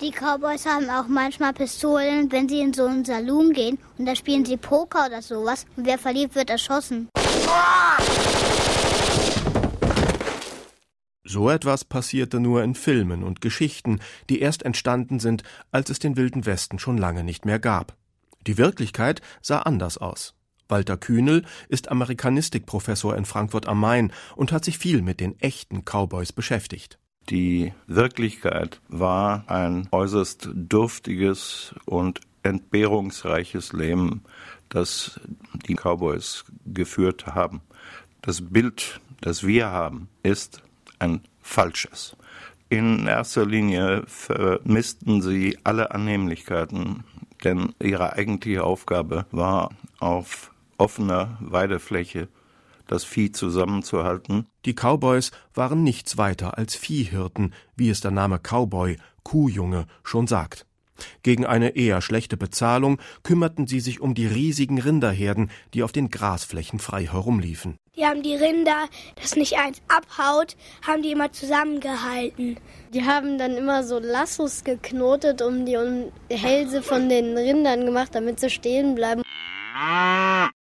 Die Cowboys haben auch manchmal Pistolen, wenn sie in so einen Saloon gehen und da spielen sie Poker oder sowas und wer verliert, wird erschossen. So etwas passierte nur in Filmen und Geschichten, die erst entstanden sind, als es den Wilden Westen schon lange nicht mehr gab. Die Wirklichkeit sah anders aus. Walter Kühnel ist Amerikanistikprofessor in Frankfurt am Main und hat sich viel mit den echten Cowboys beschäftigt. Die Wirklichkeit war ein äußerst dürftiges und entbehrungsreiches Leben, das die Cowboys geführt haben. Das Bild, das wir haben, ist ein falsches. In erster Linie vermissten sie alle Annehmlichkeiten, denn ihre eigentliche Aufgabe war, auf offener Weidefläche das Vieh zusammenzuhalten. Die Cowboys waren nichts weiter als Viehhirten, wie es der Name Cowboy, Kuhjunge, schon sagt. Gegen eine eher schlechte Bezahlung kümmerten sie sich um die riesigen Rinderherden, die auf den Grasflächen frei herumliefen. Die haben die Rinder, dass nicht eins abhaut, haben die immer zusammengehalten. Die haben dann immer so Lassos geknotet, um die Hälse von den Rindern gemacht, damit sie stehen bleiben.